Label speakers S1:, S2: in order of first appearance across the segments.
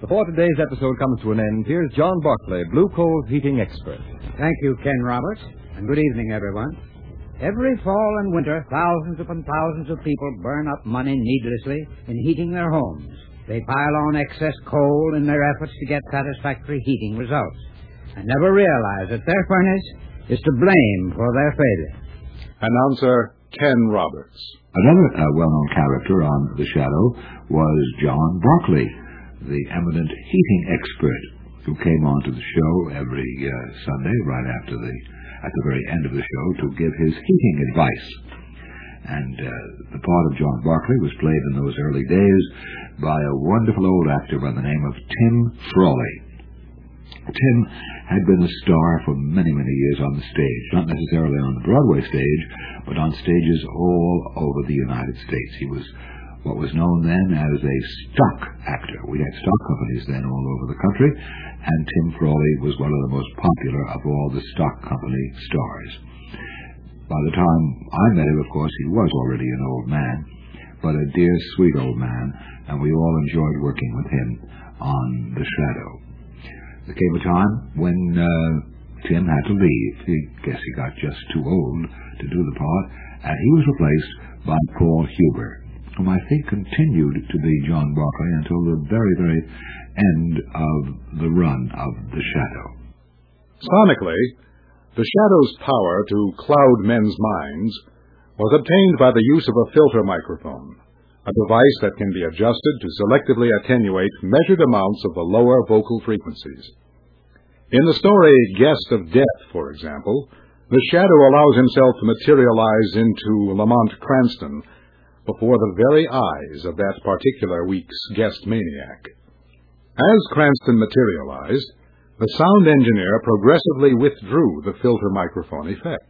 S1: Before today's episode comes to an end, here's John Barclay, Blue Coal's heating expert.
S2: Thank you, Ken Roberts, and good evening, everyone. Every fall and winter, thousands upon thousands of people burn up money needlessly in heating their homes. They pile on excess coal in their efforts to get satisfactory heating results, and never realize that their furnace is to blame for their failure.
S3: Announcer Ken Roberts.
S4: Another well-known character on The Shadow was John Barclay, the eminent heating expert who came on to the show every Sunday right after at the very end of the show to give his heating advice. And the part of John Barclay was played in those early days by a wonderful old actor by the name of Tim Frawley. Tim had been a star for many, many years on the stage, not necessarily on the Broadway stage, but on stages all over the United States. He was what was known then as a stock actor. We had stock companies then all over the country, and Tim Frawley was one of the most popular of all the stock company stars. By the time I met him, of course, he was already an old man, but a dear, sweet old man, and we all enjoyed working with him on The Shadow. There came a time when Tim had to leave. I guess he got just too old to do the part, and he was replaced by Paul Huber, whom I think continued to be John Barclay until the very, very end of the run of The Shadow.
S3: Sonically, The Shadow's power to cloud men's minds was obtained by the use of a filter microphone, a device that can be adjusted to selectively attenuate measured amounts of the lower vocal frequencies. In the story Guest of Death, for example, The Shadow allows himself to materialize into Lamont Cranston before the very eyes of that particular week's guest maniac. As Cranston materialized, the sound engineer progressively withdrew the filter microphone effect.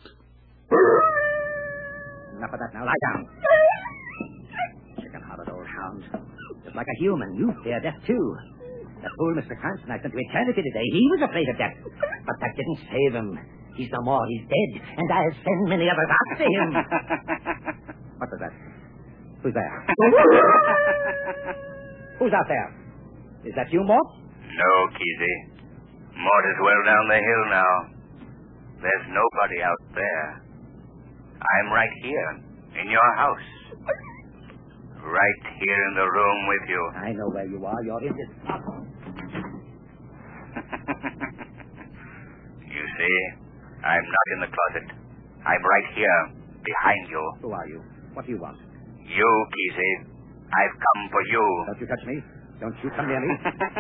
S5: Enough of that now. Lie down. Chicken-hearted old hound. Just like a human, you fear death, too. The fool Mr. Cranston I sent to eternity today, he was afraid of death. But that didn't save him. He's no more. He's dead. And I'll send many others after him. What was that? Who's there? Who's out there? Is that you, Mort?
S6: No, Kesey. Mort is well down the hill now. There's nobody out there. I'm right here, in your house. Right here in the room with you.
S5: I know where you are. You're in this house.
S6: You see, I'm not in the closet. I'm right here, behind you.
S5: Who are you? What do you want?
S6: You, Kesey. I've come for you.
S5: Don't you touch me. Don't you come near me.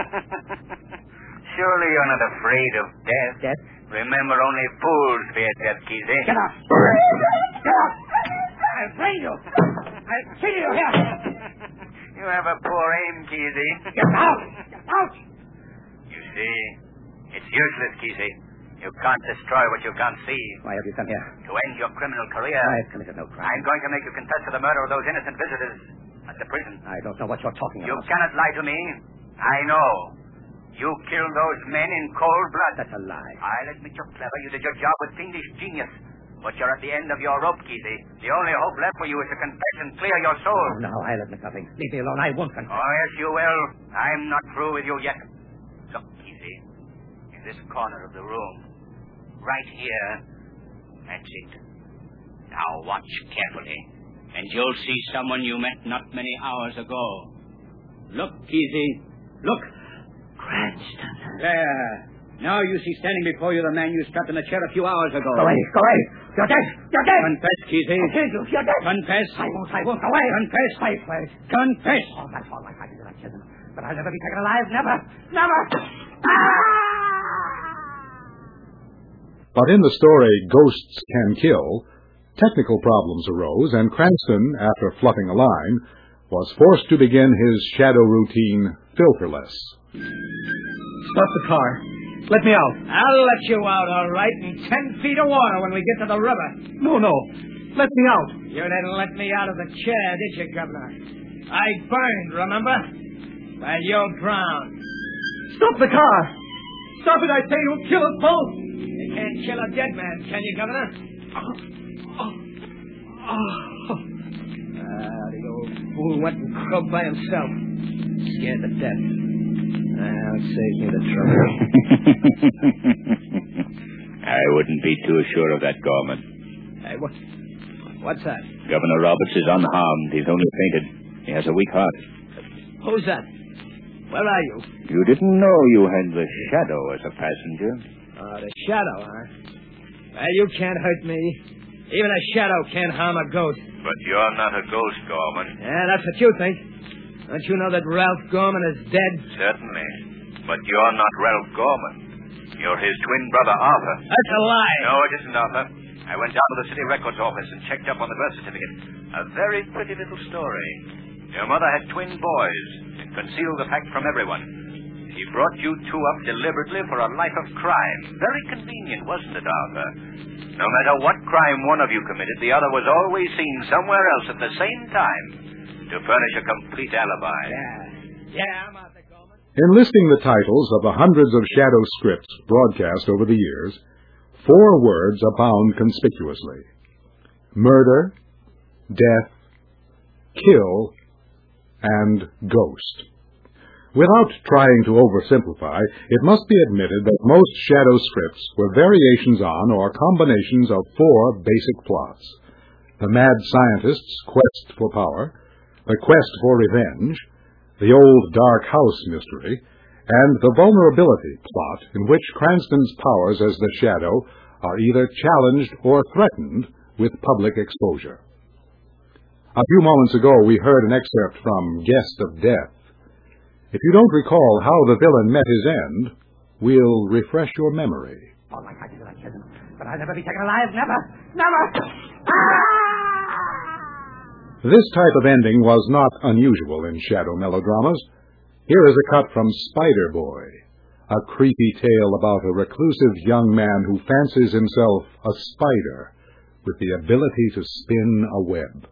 S6: Surely you're not afraid of death.
S5: Death?
S6: Remember, only fools fear death, Kesey.
S5: Get up. Get up. I'll brain you. I'll kill you here.
S6: You have a poor aim, Kesey.
S5: Get out. Get out.
S6: You see, it's useless, Kesey. You can't destroy what you can't see.
S5: Why have you come here?
S6: To end your criminal career.
S5: I've committed no crime.
S6: I'm going to make you confess to the murder of those innocent visitors at the prison.
S5: I don't know what you're talking
S6: You
S5: about.
S6: cannot lie to me. I know. You killed those men in cold blood.
S5: That's a lie.
S6: I'll admit you're clever. You did your job with fiendish genius. But you're at the end of your rope, Kesey. The only hope left for you is to confess and clear your soul.
S5: Oh, no, I'll admit nothing. Leave me alone. I won't confess.
S6: Oh, yes, you will. I'm not through with you yet. Look, Kesey, in this corner of the room, right here. That's it. Now watch carefully, and you'll see someone you met not many hours ago. Look, Kesey. Look.
S5: Cranston.
S2: There. Now you see standing before you the man you strapped in the chair a few hours ago.
S5: Go away. Go away. You're dead. You're dead.
S2: Confess, Kesey.
S5: I'll kill you. You're dead.
S2: Confess.
S5: I won't. Go away.
S2: Confess.
S5: Wait.
S2: Confess.
S5: Oh, that's all right. I did not kill him. But I'll never be taken alive. Never.
S3: But in the story Ghosts Can Kill, technical problems arose, and Cranston, after fluffing a line, was forced to begin his shadow routine filterless.
S2: Stop the car. Let me out. I'll let you out, all right, in 10 feet of water when we get to the river. No. Let me out. You didn't let me out of the chair, did you, Governor? I burned, remember? Well, you'll drown. Stop the car. Stop it, I say. You'll kill us both. You can't kill a dead man, can you, Governor? The old fool went and croaked by himself. Scared to death. Well, it saves me the trouble.
S7: I wouldn't be too sure of that, Gorman.
S2: Hey, what's that?
S7: Governor Roberts is unharmed. He's only fainted. He has a weak heart.
S2: Who's that? Where are you?
S7: You didn't know you had the Shadow as a passenger?
S2: Oh, the Shadow, huh? Well, you can't hurt me. Even a Shadow can't harm a goat.
S6: But you're not a ghost, Gorman.
S2: Yeah, that's what you think. Don't you know that Ralph Gorman is dead?
S6: Certainly. But you're not Ralph Gorman. You're his twin brother, Arthur.
S2: That's a lie.
S6: No, it isn't, Arthur. I went down to the city records office and checked up on the birth certificate. A very pretty little story. Your mother had twin boys and concealed the fact from everyone. She brought you two up deliberately for a life of crime. Very convenient, wasn't it, Arthur? No matter what crime one of you committed, the other was always seen somewhere else at the same time to furnish a complete alibi.
S2: Yeah, I'm Arthur Gorman.
S3: In listing the titles of the hundreds of Shadow scripts broadcast over the years, 4 words abound conspicuously: murder, death, kill, and ghost. Without trying to oversimplify, it must be admitted that most Shadow scripts were variations on or combinations of 4 basic plots: the mad scientist's quest for power, the quest for revenge, the old dark house mystery, and the vulnerability plot in which Cranston's powers as the Shadow are either challenged or threatened with public exposure. A few moments ago, we heard an excerpt from Guest of Death. If you don't recall how the villain met his end, we'll refresh your memory.
S5: Oh, my God, you like him. But I'll never be taken alive. Never. Never. Ah!
S3: This type of ending was not unusual in Shadow melodramas. Here is a cut from Spider Boy, a creepy tale about a reclusive young man who fancies himself a spider with the ability to spin a web.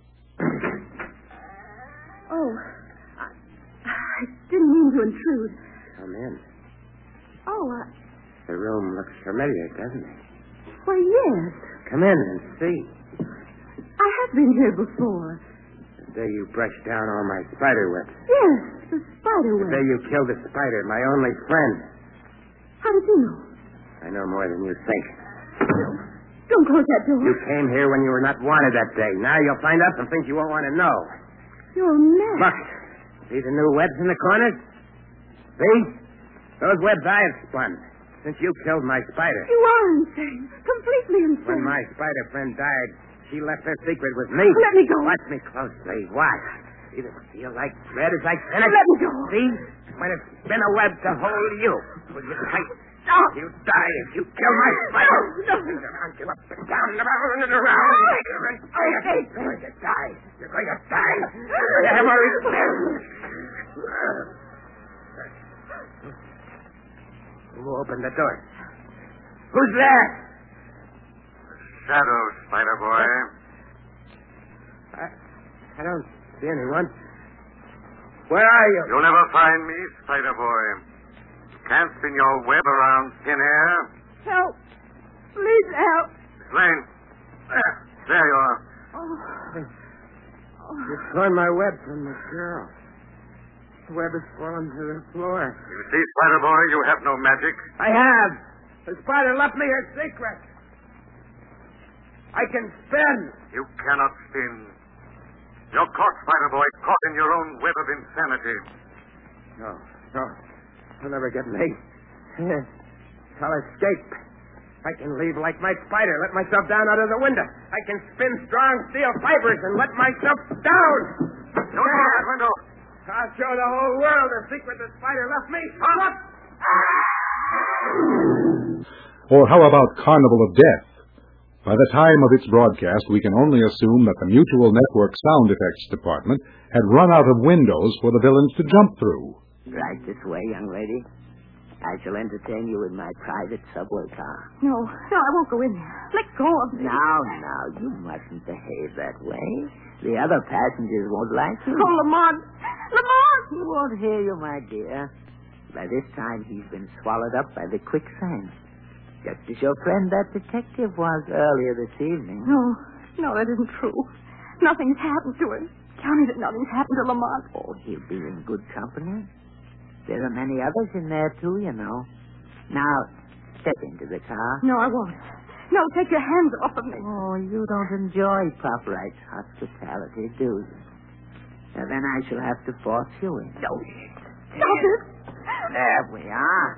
S8: Oh, I didn't mean to intrude.
S9: Come in.
S8: Oh,
S9: The room looks familiar, doesn't it?
S8: well, yes.
S9: Come in and see.
S8: I have been here before.
S9: The day you brushed down all my spider webs.
S8: Yes, the spider
S9: The day
S8: web.
S9: you killed a spider, my only friend.
S8: How did you know?
S9: I know more than you think.
S8: Don't close that door.
S9: You came here when you were not wanted that day. Now you'll find out some things you won't want to know.
S8: You're mad.
S9: Look, see the new webs in the corners? See? Those webs I have spun since you killed my spider.
S8: You are insane. Completely insane.
S9: When my spider friend died, she left her secret with me.
S8: Let me go.
S9: Watch me closely. Watch. Either feel like dread as I finish.
S8: Let me go.
S9: See? When it's been a web to hold you. Will you tight?
S8: Stop.
S9: You die if you kill my spider.
S8: No.
S9: Spin around you up and down and around and around.
S8: Okay.
S9: You're going to die. You're going to die. Never again. Who opened the door? Who's there?
S10: Shadow, Spider Boy.
S9: I don't see anyone. Where are you?
S10: You'll never find me, Spider Boy. Can't spin your web around thin air.
S8: Help. Please help.
S10: Miss Lane. There you are.
S9: You've torn my web from the girl. The web has fallen to the floor.
S10: You see, Spider Boy, you have no magic.
S9: I have. The spider left me her secret. I can spin.
S10: You cannot spin. You're caught, Spider Boy, caught in your own web of insanity.
S9: No. You'll never get me. I'll escape. I can leave like my spider, let myself down out of the window. I can spin strong steel fibers and let myself down.
S10: Don't go out that window.
S9: I'll show the whole world the secret the spider left me. Look!
S3: Or how about Carnival of Death? By the time of its broadcast, we can only assume that the Mutual Network Sound Effects Department had run out of windows for the villains to jump through.
S5: Right this way, young lady. I shall entertain you in my private subway car.
S8: No, I won't go in there. Let go of me.
S5: Now, you mustn't behave that way. The other passengers won't like you.
S8: Oh, Lamont! Lamont!
S5: He won't hear you, my dear. By this time, he's been swallowed up by the quicksand. Just as your friend, that detective, was earlier this evening.
S8: No, that isn't true. Nothing's happened to him. Tell me that nothing's happened to Lamont.
S5: Oh, he'll be in good company. There are many others in there, too, you know. Now, step into the car.
S8: No, I won't. No, take your hands off of me.
S5: Oh, you don't enjoy Pop-Right's hospitality, do you? Now, then I shall have to force you in.
S8: No. Stop it.
S5: There we are.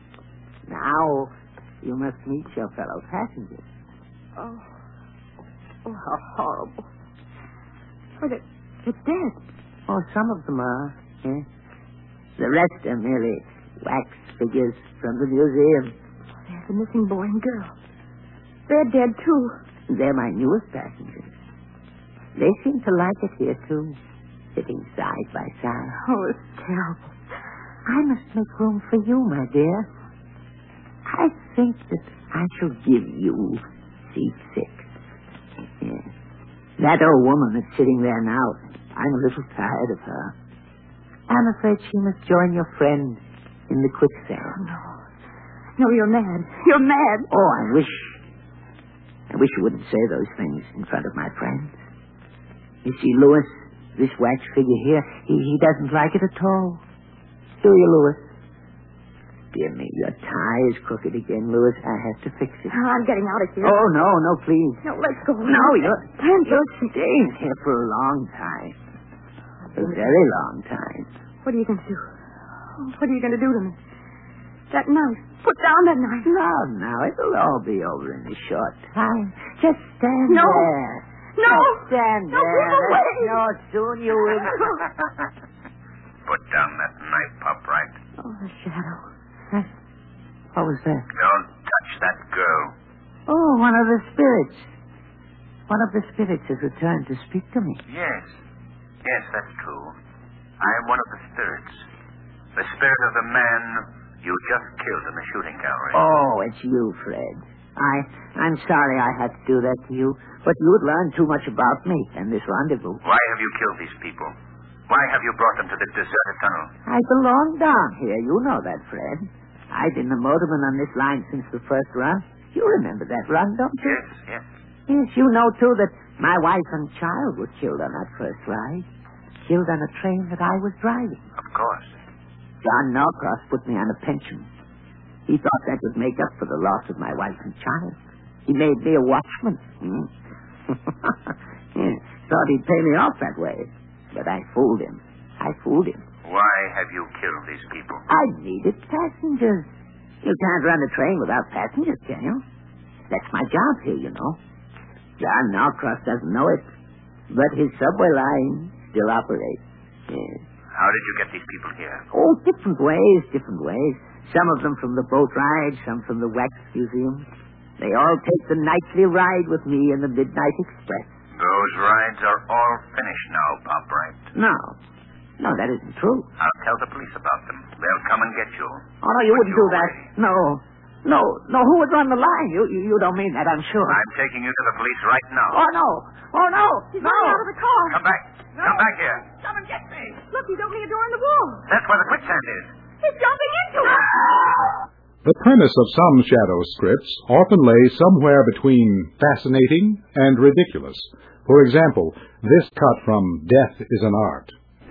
S5: Now, you must meet your fellow passengers.
S8: Oh, how horrible. Oh, they're dead.
S5: Oh, some of them are, yes. The rest are merely wax figures from the museum.
S8: There's the missing boy and girl. They're dead, too.
S5: They're my newest passengers. They seem to like it here, too, sitting side by side.
S8: Oh, it's terrible.
S5: I must make room for you, my dear. I think that I shall give you seat 6. Yes. That old woman that's sitting there now, I'm a little tired of her. I'm afraid she must join your friend in the quicksand.
S8: Oh, no. No, you're mad. You're mad.
S5: Oh, I wish you wouldn't say those things in front of my friends. You see, Louis, this wax figure here, he doesn't like it at all. Do you, Louis? Dear me, your tie is crooked again, Louis. I have to fix it.
S8: I'm getting out of here.
S5: Oh, no, please.
S8: No, let's go.
S5: No, you're staying here for a long time. A very long time.
S8: What are you going to do? What are you going to do to me? That knife. Put down that knife.
S5: Now, it'll all be over in a short time. Just stand
S8: No.
S5: there.
S8: No.
S5: Just stand
S8: No,
S5: there.
S8: keep away.
S5: No, soon you will.
S6: Put down that knife, Pop-Right.
S8: Oh, the shadow.
S5: What was that?
S6: Don't touch that girl.
S5: Oh, one of the spirits. One of the spirits has returned to speak to me.
S6: Yes, that's true. I am one of the spirits. The spirit of the man you just killed in the shooting gallery.
S5: Oh, it's you, Fred. I'm sorry I had to do that to you, but you'd learned too much about me and this rendezvous.
S6: Why have you killed these people? Why have you brought them to the deserted tunnel?
S5: I belong down here. You know that, Fred. I've been the motorman on this line since the first run. You remember that run, don't you?
S6: Yes.
S5: Yes, you know, too, that my wife and child were killed on that first ride. Killed on a train that I was driving.
S6: Of course.
S5: John Norcross put me on a pension. He thought that would make up for the loss of my wife and child. He made me a watchman. Thought he'd pay me off that way. But I fooled him.
S6: Why have you killed these people?
S5: I needed passengers. You can't run a train without passengers, can you? That's my job here, you know. John Norcross doesn't know it, but his subway line still operates. Yes.
S6: How did you get these people here?
S5: Oh, different ways. Some of them from the boat ride, some from the wax museum. They all take the nightly ride with me in the Midnight Express.
S6: Those rides are all finished now, Pop-Right.
S5: No, that isn't true.
S6: I'll tell the police about them. They'll come and get you.
S5: Oh, no, you wouldn't do that. No, who would run the line? You don't mean that, I'm sure.
S6: I'm taking you to the police right now.
S5: Oh, no.
S8: He's running out of the car.
S6: Come back.
S8: No.
S6: Come back here.
S8: Come and get me. Look, he's opening a door in the wall.
S6: That's where the quicksand is.
S8: He's jumping into it.
S3: The premise of some shadow scripts often lays somewhere between fascinating and ridiculous. For example, this cut from Death is an Art.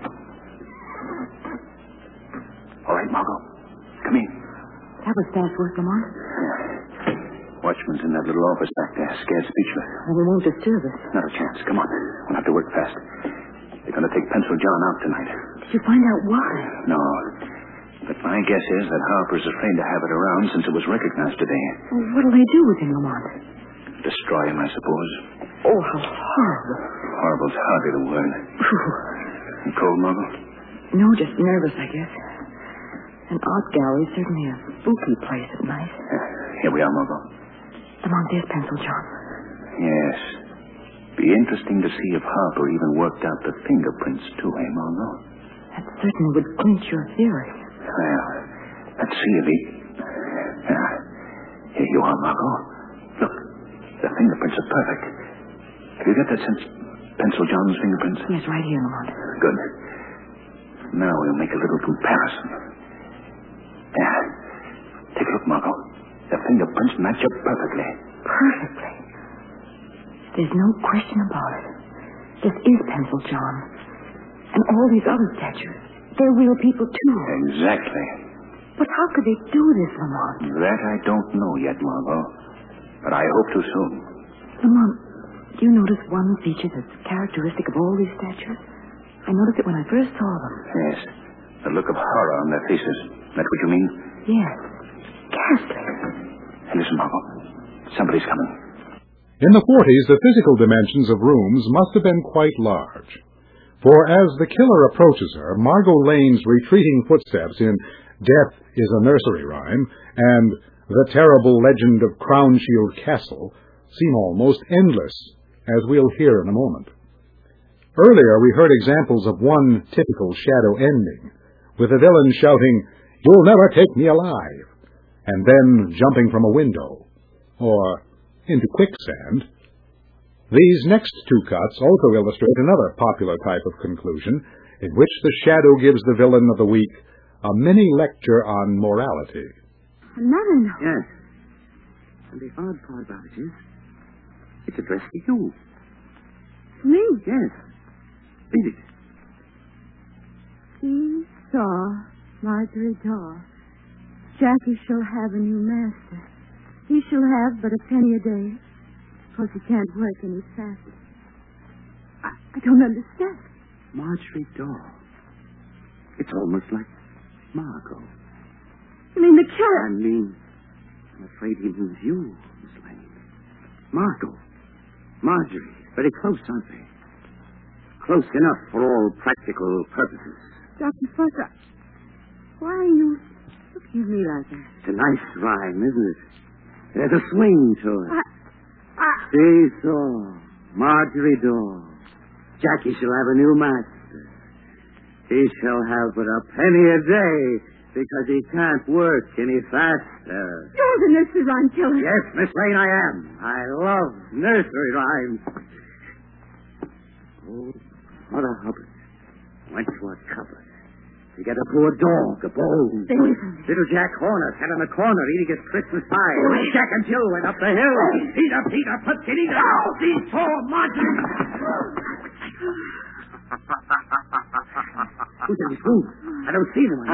S7: All right, Margot. Come in.
S8: That was fast work, Lamont.
S7: Watchman's in that little office back there, scared speechless.
S8: Well, we won't disturb us.
S7: Not a chance. Come on. We'll have to work fast. They're going to take Pencil John out tonight.
S8: Did you find out why?
S7: No. But my guess is that Harper's afraid to have it around since it was recognized today.
S8: Well, what'll they do with him, Lamont?
S7: Destroy him, I suppose.
S8: Oh, how horrible.
S7: Horrible's hardly the word. You cold, Margot?
S8: No, just nervous, I guess. An art gallery is certainly a spooky place at night.
S7: Here we are, Margot.
S8: Lamont, there's Pencil John.
S7: Yes. Be interesting to see if Harper even worked out the fingerprints, too, Margot?
S8: That certainly would clinch your theory.
S7: Well, let's see if he... Here you are, Margot. Look, the fingerprints are perfect. Have you got that since Pencil John's fingerprints?
S8: Yes, right here, Lamont.
S7: Good. Now we'll make a little comparison. There. Take a look, Margot. The fingerprints match up perfectly.
S8: Perfectly. There's no question about it. This is Pencil John. And all these other statues. They're real people, too.
S7: Exactly.
S8: But how could they do this, Lamont?
S7: That I don't know yet, Margot. But I hope to soon.
S8: Lamont, do you notice one feature that's characteristic of all these statues? I noticed it when I first saw them.
S7: Yes. The look of horror on their faces. That's what you mean?
S8: Yes. Ghastly.
S7: Hey, listen, Margot. Somebody's coming.
S3: In the 40s, the physical dimensions of rooms must have been quite large. For as the killer approaches her, Margot Lane's retreating footsteps in Death is a Nursery Rhyme and The Terrible Legend of Crownshield Castle seem almost endless, as we'll hear in a moment. Earlier, we heard examples of one typical shadow ending, with the villain shouting, "You'll never take me alive," and then jumping from a window, or into quicksand. These next two cuts also illustrate another popular type of conclusion, in which the shadow gives the villain of the week a mini lecture on morality.
S8: Another note?
S11: Yes. And the odd part about it is, it's addressed to you.
S8: Me?
S11: Yes. Read it.
S12: He saw Marjorie Daw. Jackie shall have a new master. He shall have but a penny a day, because he can't work any faster. I don't understand.
S11: Marjorie Daw. It's almost like Margot.
S12: You mean the killer?
S11: I mean, I'm afraid he means you, Miss Lane. Margot. Marjorie. Very close, aren't they? Close enough for all practical purposes.
S12: Dr. Foster, why are you looking at me like that?
S11: It's a nice rhyme, isn't it? There's a swing to it. Seesaw, Marjorie Daw. Jackie shall have a new master. He shall have but a penny a day because he can't work any faster.
S12: You're the nursery rhyme killer.
S11: Yes, Miss Lane, I am. I love nursery rhymes. Oh, Mother Hubbard went to a cupboard to get a poor dog, a bone.
S12: Stay away from me.
S11: Little Jack Horner sat in the corner eating his Christmas pie. Jack and Jill went up the hill. Peter, Pumpkin, Eater. These four Marjorie. Who's in this room? I don't see them.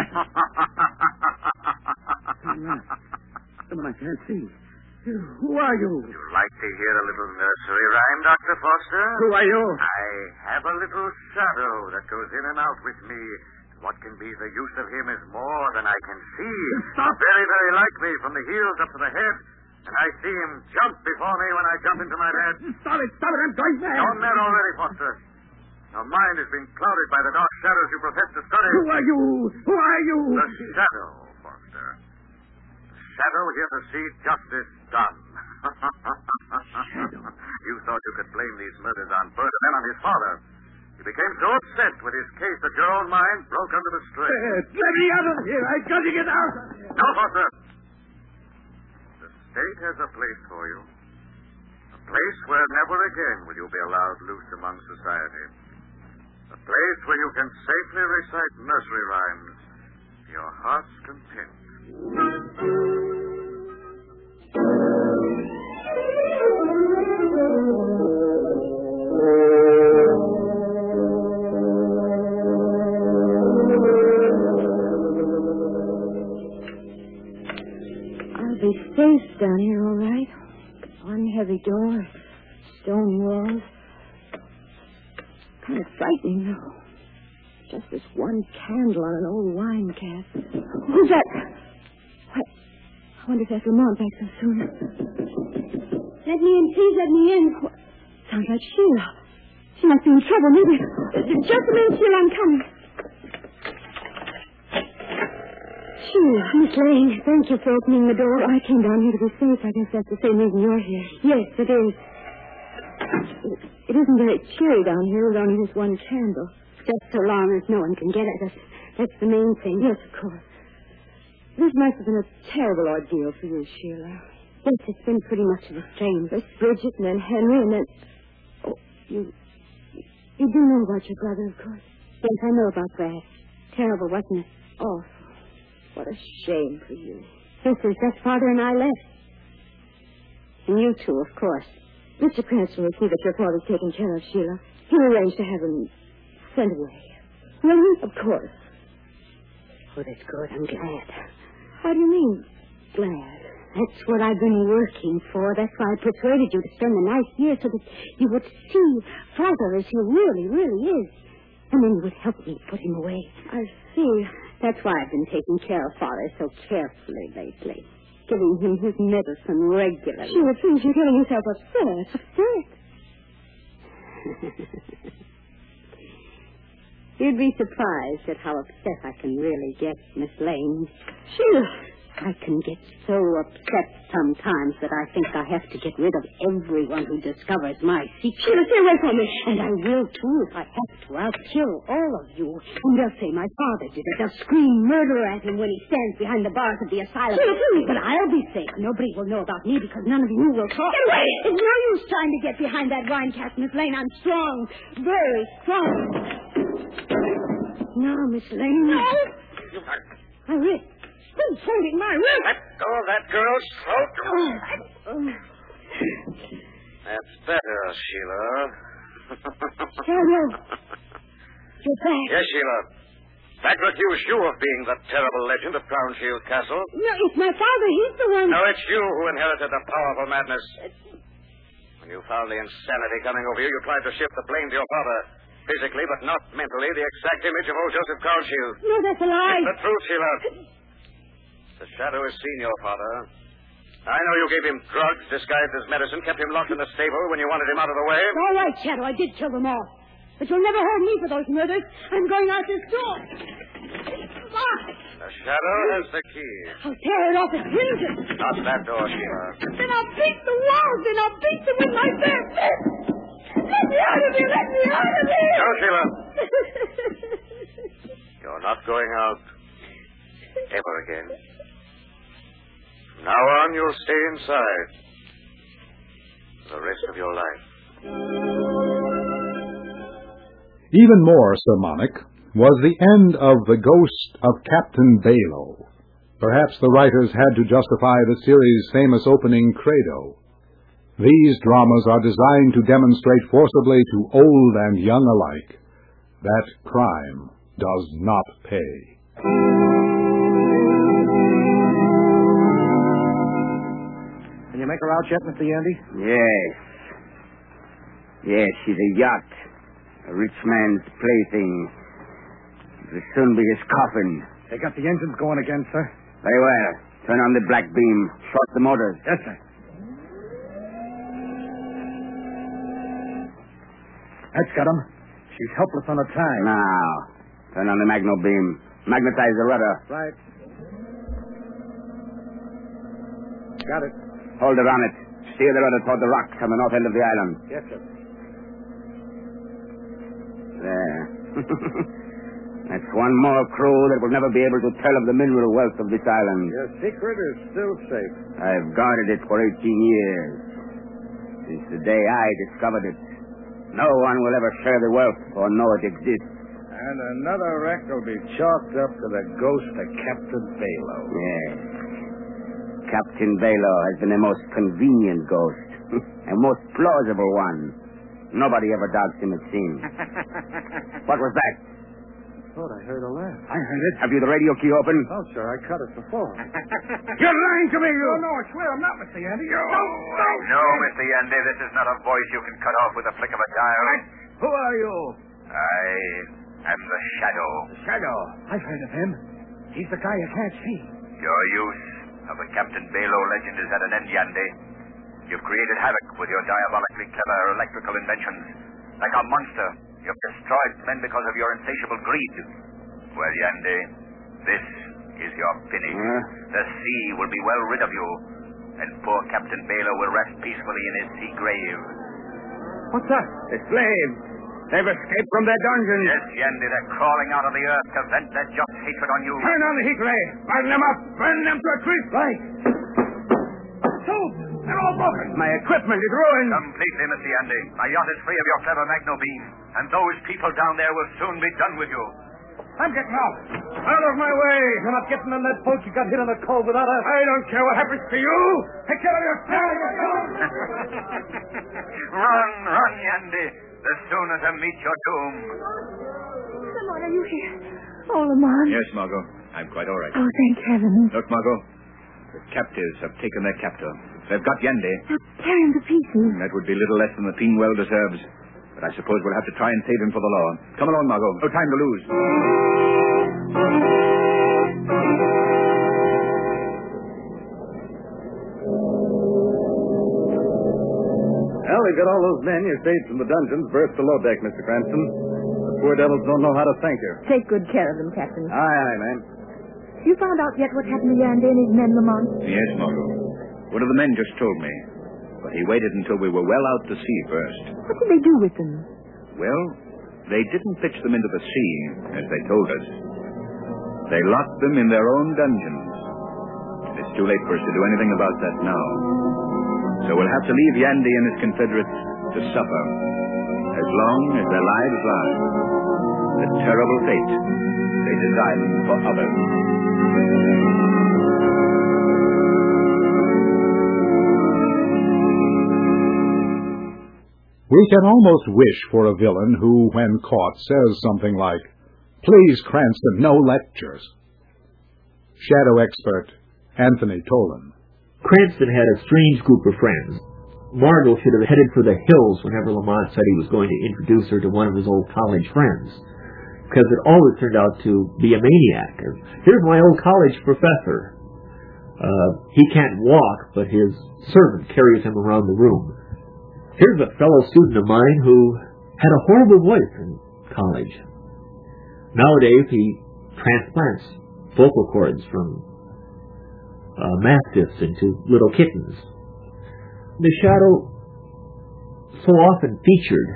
S11: Someone I can't see. Who are you?
S10: You like to hear a little nursery rhyme, Dr. Foster?
S11: Who are you?
S10: I have a little shadow that goes in and out with me. What can be the use of him is more than I can see.
S11: Stop!
S10: Very, very like me from the heels up to the head. And I see him jump before me when I jump into my bed.
S11: Stop it, I'm going mad.
S10: You're mad already, Foster. Your mind has been clouded by the dark shadows you profess to study.
S11: Who are you?
S10: The shadow, Foster. The shadow here to see justice done.
S11: Shadow?
S10: You thought you could blame these murders on Bert and then on his father. You became so upset with his case that your own mind broke under the strain.
S11: Let me out of here. I've got to get out.
S10: No, Foster. The state has a place for you. A place where never again will you be allowed loose among society. A place where you can safely recite nursery rhymes to your heart's content.
S12: I'll be safe down here, all right. One heavy door, stone walls. Kind of frightening, though. Just this one candle on an old wine cask. Who's that? What? I wonder if that's Lamont back so soon. Let me in, please, let me in. What? Sounds like Sheila. She must be in trouble, maybe. Just a minute, Sheila, I'm coming. Sheila, Miss Lane, thank you for opening the door. I came down here to be safe. I guess that's the same reason you're here. Yes, it is. It isn't very cheery down here with only this one candle. Just so long as no one can get at us. That's the main thing. Yes, of course. This must have been a terrible ordeal for you, Sheila. Yes, it's been pretty much the same. First Bridget and then Henry and then... Oh, you do know about your brother, of course. Yes, I know about that. Terrible, wasn't it? Awful. What a shame for you. Yes, since that's Father and I left. And you too, of course. Mr. Cranston will see that your father's taken care of, Sheila. He'll arrange to have him sent away. Will he? Of course. Oh, that's good. I'm glad. What do you mean, glad? That's what I've been working for. That's why I persuaded you to spend the night here so that you would see Father as he really, really is. And then you would help me put him away. I see. That's why I've been taking care of Father so carefully lately. Giving him his medicine regularly. Sure, it seems you're getting yourself upset. Upset? You'd be surprised at how upset I can really get, Miss Lane. Sure. I can get so upset sometimes that I think I have to get rid of everyone who discovers my secret. Sure, stay away from me. And I will, too, if I have to. I'll kill all of you. And they'll say my father did it. They'll scream murder at him when he stands behind the bars of the asylum. Sure, but I'll be safe. Nobody will know about me because none of you will talk. Get away! It's no use trying to get behind that wine cask, Miss Lane. I'm strong. Very strong. Now, Miss Lane. No! My wrist. Who's holding my wrist?
S10: Let go of that girl's throat. That's better, Sheila.
S12: Shadow. You're back.
S10: Yes, Sheila. That accused you of being the terrible legend of Crownshield Castle.
S12: No, it's my father. He's the one.
S10: No, it's you who inherited the powerful madness. When you found the insanity coming over you, you tried to shift the blame to your father. Physically, but not mentally, the exact image of old Joseph Crownshield.
S12: No, that's a lie.
S10: It's the truth, Sheila. The Shadow has seen your father. I know you gave him drugs disguised as medicine, kept him locked in the stable when you wanted him out of the way.
S12: All right, Shadow, I did kill them all. But you'll never hold me for those murders. I'm going out this door.
S10: The Shadow has the key.
S12: I'll tear it off its hinges.
S10: Not that door, Sheila.
S12: Then I'll beat the walls, and I'll beat them with my bare fist. Let me out of here! Let me out of here!
S10: No, Sheila. You're not going out ever again. From now on, you'll stay inside for the rest of your life.
S3: Even more sermonic was the end of The Ghost of Captain Balow. Perhaps the writers had to justify the series' famous opening credo. These dramas are designed to demonstrate forcibly to old and young alike that crime does not pay.
S2: Can you make her out yet, Mr. Yandy?
S11: Yes. Yes, she's a yacht. A rich man's plaything. It'll soon be his coffin.
S2: They got the engines going again, sir.
S11: Very well. Turn on the black beam. Short the motors.
S2: Yes, sir. That's got him. She's helpless on the tide.
S11: Now, turn on the magno beam. Magnetize the rudder.
S2: Right. Got it.
S11: Hold her on it. Steer the rudder toward the rocks on the north end of the island.
S2: Yes, sir.
S11: There. That's one more crew that will never be able to tell of the mineral wealth of this island.
S2: Your secret is still safe.
S11: I've guarded it for 18 years. Since the day I discovered it. No one will ever share the wealth or know it exists.
S2: And another wreck will be chalked up to the ghost of Captain Balow.
S11: Yes. Captain Balow has been the most convenient ghost. and most plausible one. Nobody ever doubts him, it seems. What was that?
S2: I thought I heard a laugh.
S11: I heard it. Have you the radio key open?
S2: Oh, sir, I cut it before.
S11: You're lying to me, you!
S2: Oh, no, I swear I'm not, Mr. Yandy.
S6: No, Mr. Yandy, this is not a voice you can cut off with a flick of a dial.
S2: Who are you?
S6: I am the Shadow.
S2: The Shadow? I've heard of him. He's the guy you can't see.
S6: Your use of the Captain Balow legend is at an end, Yandy. You've created havoc with your diabolically clever electrical inventions. Like a monster, you've destroyed men because of your insatiable greed. Well, Yandy, this is your finish. The sea will be well rid of you, and poor Captain Balow will rest peacefully in his sea grave.
S2: What's that?
S11: The slaves. They've escaped from their dungeons.
S6: Yes, Yandy, they're crawling out of the earth to vent their just hatred on you.
S11: Turn on the heat ray. Burn them up. Burn them to a crisp.
S2: Right. They're all broken.
S11: My equipment is ruined.
S6: Completely, Mr. Yandy. My yacht is free of your clever magno beam, and those people down there will soon be done with you.
S2: I'm getting out. Out of my way. You're not getting on that boat you got hit in the cove without us.
S11: I don't care what happens to you.
S2: Take care of yourself.
S6: Run, Yandy. The sooner to meet your doom.
S12: Lamont, are you here? Oh, Lamont.
S1: Yes, Margot.
S6: I'm quite all right.
S12: Oh, thank heaven.
S6: Look, Margot, the captives have taken their captor. They've got Yendi.
S12: Tear him to pieces.
S6: That would be little less than the thing well deserves. But I suppose we'll have to try and save him for the law. Come along, Margot. No time to lose.
S1: Well, we've got all those men you saved from the dungeons berthed below deck, Mr. Cranston. The poor devils don't know how to thank you.
S8: Take good care of them, Captain.
S1: Aye, ma'am.
S8: You found out yet what happened to Yandy and his men, Lamont?
S6: Yes, Margot. One of the men just told me. But he waited until we were well out to sea first.
S8: What did they do with them?
S6: Well, they didn't pitch them into the sea, as they told us. They locked them in their own dungeons. It's too late for us to do anything about that now. So we'll have to leave Yandy and his confederates to suffer as long as their lives last. The terrible fate they designed for others.
S3: We can almost wish for a villain who, when caught, says something like, "Please, Cranston, no lectures." Shadow expert Anthony Tolan.
S13: Cranston had a strange group of friends. Margot should have headed for the hills whenever Lamont said he was going to introduce her to one of his old college friends, because it always turned out to be a maniac. Here's my old college professor. He can't walk, but his servant carries him around the room. Here's a fellow student of mine who had a horrible voice in college. Nowadays, he transplants vocal cords from mastiffs into little kittens. The Shadow so often featured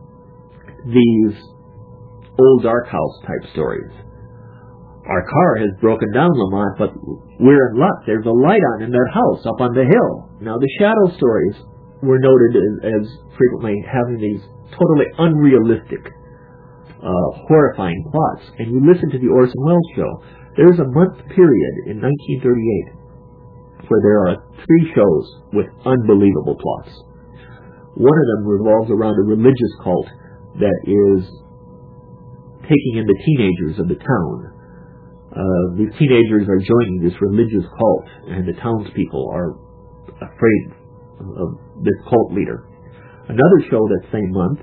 S13: these old dark house type stories. Our car has broken down, Lamont, but we're in luck. There's a light on in that house up on the hill. Now, the Shadow stories were noted as frequently having these totally unrealistic, horrifying plots. And you listen to the Orson Welles show. There's a month period in 1938 where there are 3 shows with unbelievable plots. One of them revolves around a religious cult that is taking in the teenagers of the town. These teenagers are joining this religious cult, and the townspeople are afraid of this cult leader. Another show that same month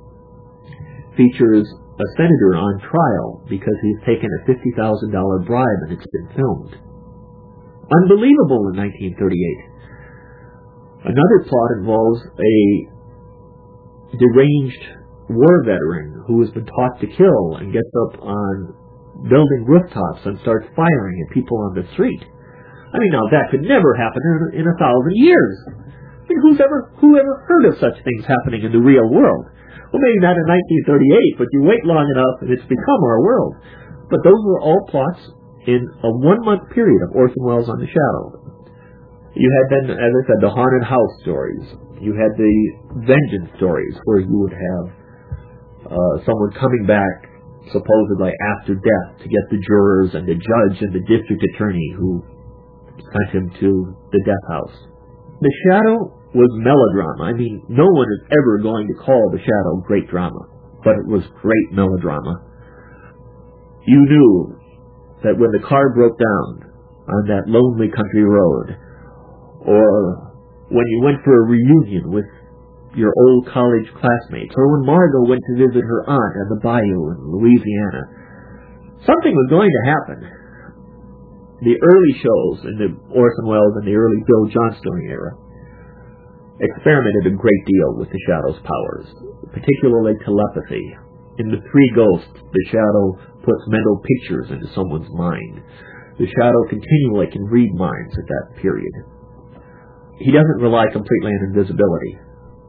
S13: features a senator on trial because he's taken a $50,000 bribe and it's been filmed. Unbelievable in 1938. Another plot involves a deranged war veteran who has been taught to kill and gets up on building rooftops and starts firing at people on the street. I mean, now that could never happen in 1,000 years. I mean, who ever heard of such things happening in the real world? Well, maybe not in 1938, but you wait long enough and it's become our world. But those were all plots in a 1-month period of Orson Welles on the Shadow. You had then, as I said, the haunted house stories. You had the vengeance stories where you would have someone coming back supposedly after death to get the jurors and the judge and the district attorney who sent him to the death house. The Shadow was melodrama. I mean, no one is ever going to call The Shadow great drama, but it was great melodrama. You knew that when the car broke down on that lonely country road, or when you went for a reunion with your old college classmates, or when Margot went to visit her aunt on the bayou in Louisiana, something was going to happen. The early shows in the Orson Welles and the early Bill Johnstone era experimented a great deal with the Shadow's powers, particularly telepathy. In The Three Ghosts, the Shadow puts mental pictures into someone's mind. The Shadow continually can read minds at that period. He doesn't rely completely on invisibility.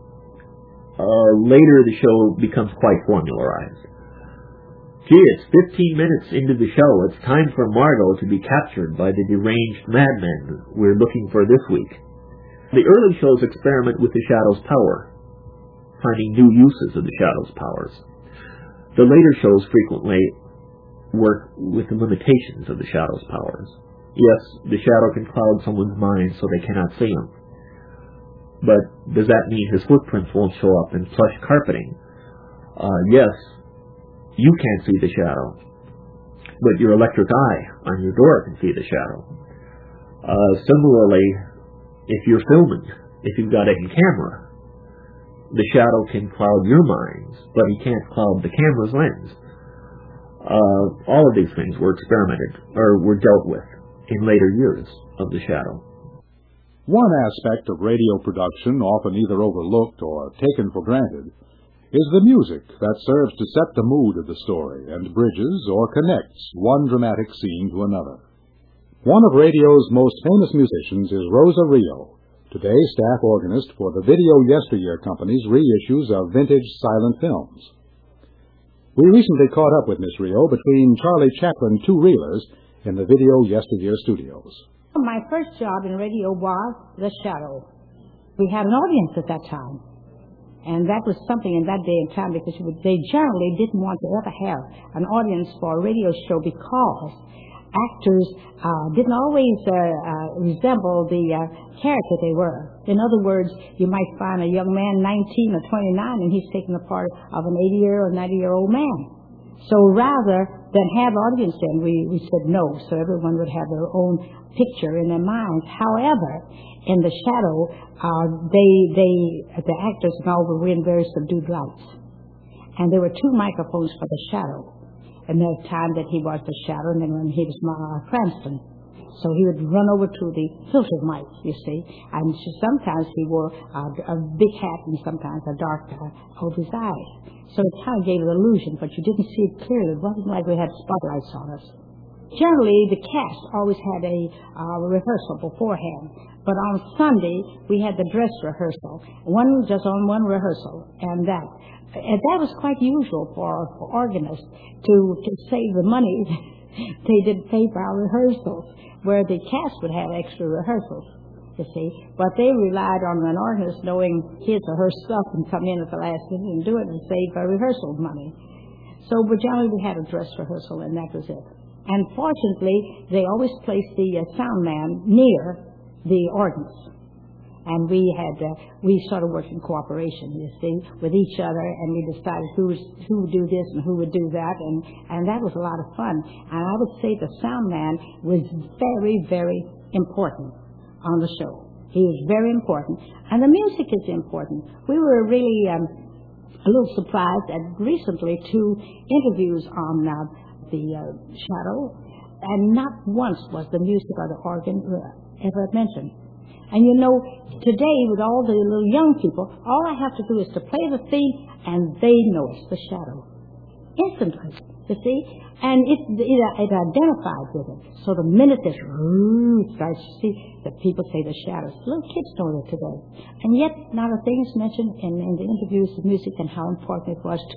S13: Later the show becomes quite formularized. Gee, it's 15 minutes into the show. It's time for Margot to be captured by the deranged madmen we're looking for this week. The early shows experiment with the Shadow's power, finding new uses of the Shadow's powers. The later shows frequently work with the limitations of the Shadow's powers. Yes, the Shadow can cloud someone's mind so they cannot see him. But does that mean his footprints won't show up in plush carpeting? Yes, you can't see the Shadow. but your electric eye on your door can see the shadow. Similarly, if you're filming, if you've got a camera, the shadow can cloud your minds, but he can't cloud the camera's lens. All of these things were experimented, or were dealt with in later years of the shadow.
S3: One aspect of radio production, often either overlooked or taken for granted, is the music that serves to set the mood of the story and bridges or connects one dramatic scene to another. One of radio's most famous musicians is Rosa Rio, today staff organist for the Video Yesteryear Company's reissues of vintage silent films. We recently caught up with Miss Rio between Charlie Chaplin two-reelers in the Video Yesteryear studios.
S14: My first job in radio was The Shadow. We had an audience at that time. And that was something in that day and time because they generally didn't want to ever have an audience for a radio show because actors didn't always resemble the character they were. In other words, you might find a young man 19 or 29 and he's taking the part of an 80-year or 90-year-old man. So rather than have audience then, we said no, so everyone would have their own picture in their minds. However, in The Shadow, the actors and all were in very subdued lights. And there were two microphones for The Shadow. And there was time that he was The Shadow, and then when he was Cranston. So he would run over to the filter mic, you see. And sometimes he wore a big hat and sometimes a dark over his eyes. So it kind of gave an illusion, but you didn't see it clearly. It wasn't like we had spotlights on us. Generally, the cast always had a rehearsal beforehand. But on Sunday, we had the dress rehearsal. Just on one rehearsal. And that was quite usual for organists to save the money they didn't pay for our rehearsals, where the cast would have extra rehearsals, you see. But they relied on an organist knowing his or her stuff and come in at the last minute and do it and save rehearsal money. So generally we had a dress rehearsal, and that was it. And fortunately, they always placed the sound man near the organist. And we started working in cooperation, you see, with each other, and we decided who would do this and who would do that, and that was a lot of fun. And I would say the sound man was very, very important on the show. He was very important. And the music is important. We were really a little surprised at recently 2 interviews on the Shadow, and not once was the music or the organ ever mentioned. And you know, today with all the little young people, all I have to do is to play the theme, and they know it's The Shadow. Instantly, you see? And it identifies with it. So the minute this starts, you see, that people say The Shadow. Little kids know it today. And yet, not a thing is mentioned in the interviews of music and how important it was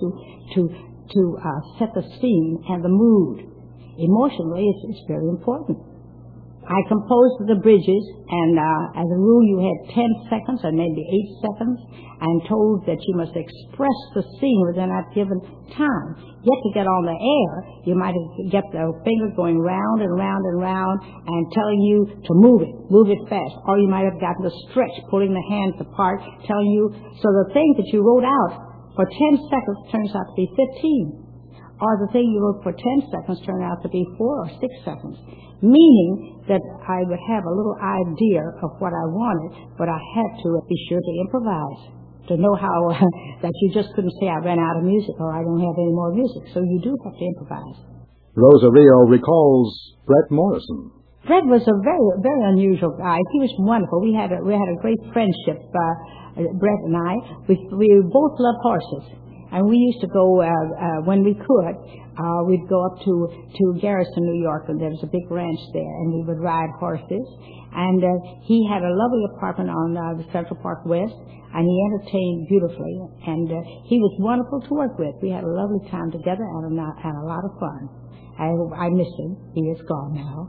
S14: to set the scene and the mood. Emotionally, it's very important. I composed the bridges, and as a rule you had 10 seconds or maybe 8 seconds, and told that you must express the scene within that given time. Yet to get on the air, you might get the finger going round and round and round and telling you to move it fast. Or you might have gotten the stretch, pulling the hands apart, telling you, so the thing that you wrote out for 10 seconds turns out to be 15. Or the thing you wrote for 10 seconds turned out to be 4 or 6 seconds. Meaning that I would have a little idea of what I wanted, but I had to be sure to improvise, to know how that you just couldn't say I ran out of music or I don't have any more music. So you do have to improvise.
S3: Rosa Rio recalls Brett Morrison.
S14: Brett was a very, very unusual guy. He was wonderful. We had a great friendship, Brett and I. We both loved horses. And we used to go, when we could, we'd go up to Garrison, New York, and there was a big ranch there, and we would ride horses. And he had a lovely apartment on the Central Park West, and he entertained beautifully. And he was wonderful to work with. We had a lovely time together and a lot of fun. I miss him. He is gone now.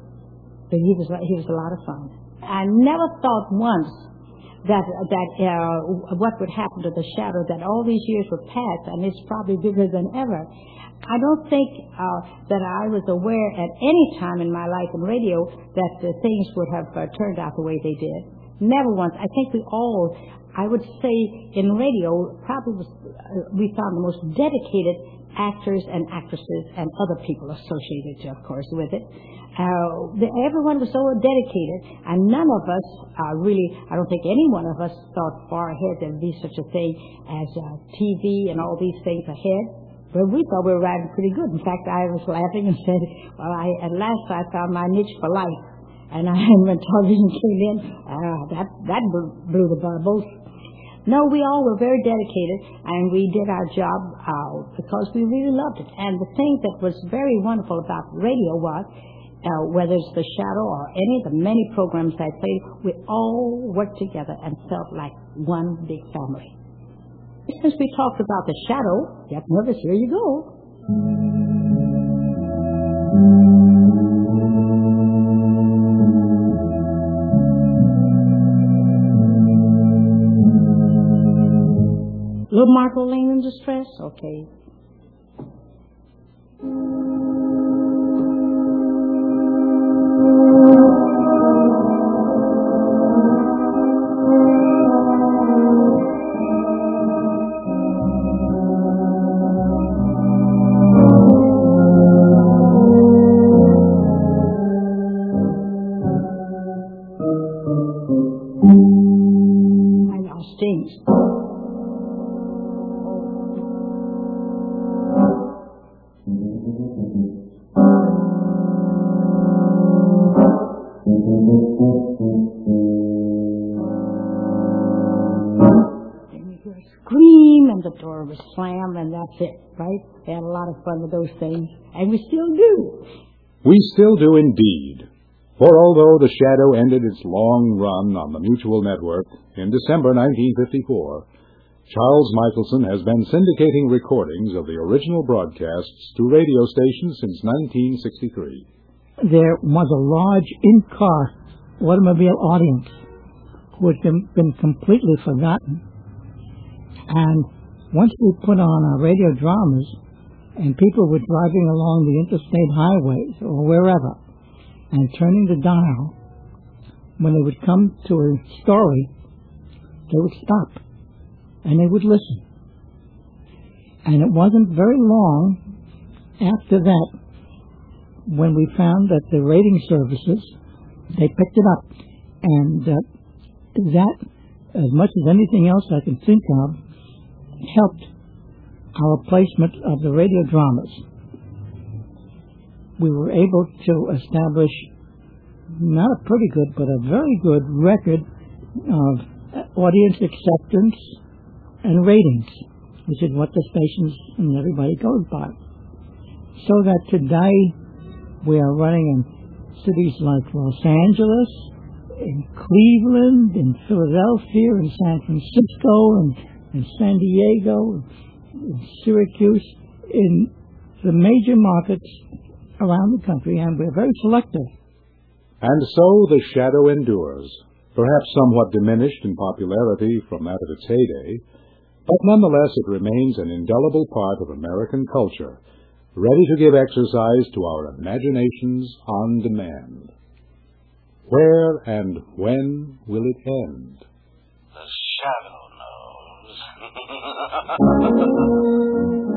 S14: But he was a lot of fun. I never thought once that what would happen to The Shadow, that all these years would pass, and it's probably bigger than ever. I don't think that I was aware at any time in my life in radio that things would have turned out the way they did. Never once. I think we all, I would say in radio, probably we found the most dedicated actors and actresses and other people associated, of course, with it. Everyone was so dedicated, and none of us I don't think any one of us thought far ahead there'd be such a thing as TV and all these things ahead. But we thought we were riding pretty good. In fact, I was laughing and said, well, at last I found my niche for life. And when television came in, that blew the bubbles. No, we all were very dedicated, and we did our job because we really loved it. And the thing that was very wonderful about radio was, whether it's The Shadow or any of the many programs I played, we all worked together and felt like one big family. Since we talked about The Shadow, get nervous, here you go. Little Marco Lane in distress? Okay. I know, stings. The door was slammed, and that's it, right? We had a lot of fun with those things, and we still do.
S3: We still do indeed. For although The Shadow ended its long run on the Mutual Network in December 1954, Charles Michelson has been syndicating recordings of the original broadcasts to radio stations since 1963.
S2: There was a large in-car automobile audience who had been completely forgotten. And once we put on our radio dramas, and people were driving along the interstate highways or wherever, and turning the dial, when they would come to a story, they would stop, and they would listen. And it wasn't very long after that when we found that the rating services, they picked it up. And that, as much as anything else I can think of, helped our placement of the radio dramas. We were able to establish not a pretty good, but a very good record of audience acceptance and ratings, which is what the stations and everybody goes by. So that today we are running in cities like Los Angeles, in Cleveland, in Philadelphia, in San Francisco, in San Diego, in Syracuse, in the major markets around the country, and we're very selective.
S3: And so The Shadow endures, perhaps somewhat diminished in popularity from that of its heyday, but nonetheless it remains an indelible part of American culture, ready to give exercise to our imaginations on demand. Where and when will it end?
S6: The Shadow knows.